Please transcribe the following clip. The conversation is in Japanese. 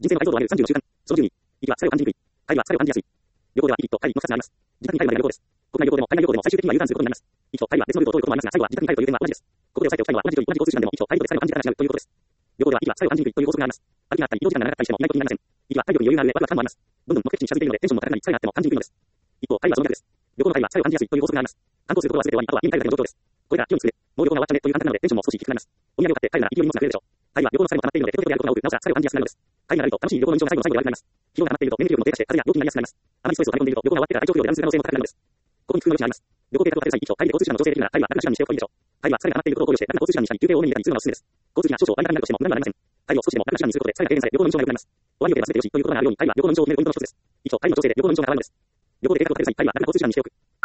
人生の解像度ある30の習慣。その10に、息は疲れを感じにくい。帰りは疲れを感じやすい。旅行では息と帰りの2つがあります。自宅に帰るまでが旅行です。国内旅行でも海外旅行でも最終的には U ターンすることになります。息と帰りは別のルートを通ることもありますが、最後は自宅に帰るという点は同じです。ここで押さえておきたいのは同じ距離、同じ交通手段でも息と帰りとで疲れを感じながら違うということです。旅行では息は疲れを感じにくいという法則があります。歩きがあったり移動時間が長かったりしてもいないことになりません。息は体力に余裕がある上、ワクワク感もあります。どんどん目的地に近づいているのでテンションも高くなり疲れがあっても感じにくいのです。一方、帰りはその逆です。旅行の帰りは疲れを感じやすいという法則があります。観光することを忘れて終わり、あとは家に帰るだけの状況です。これが気をつけて、もう旅行が終わったねという感覚なのでテンションも少し低くなります。お土産を買って帰るなら勢いに持つが増えるでしょう。帰りは旅行の疲れも溜まっているので手と手をやることが多く、なおさら疲れを感じやすくなるのです。帰りが長いと楽しい旅行の印象が最後の最後で悪くなります。疲労が溜まっていると免疫力も低下して風邪や病気になりやすくなります。あまりストレスを溜め込んでいると旅行が終わってから体調不良で断する可能性も高くなるのです。ここに工夫の余地があります。旅行計画を立てる際、一応帰りで交通手段の調整できるなら帰りは楽な手段にしておくといいでしょう。帰りは疲れが溜まっていることを考慮して楽な交通手段にしたり休憩を多めに入れたりするのがおすすめです。交通費が少々割高になるとしても無駄にはなりません。帰りを少しでも楽な手段にすることで疲れが軽減され旅行の印象が良くなります。終わり予定は全てよしということがあるように帰りは旅行の印象を決めるポイントの一つです。一応帰りの調整で旅行の印象が上がるんです。旅行で計画を立てる際、帰りは楽な交通手段にしておく。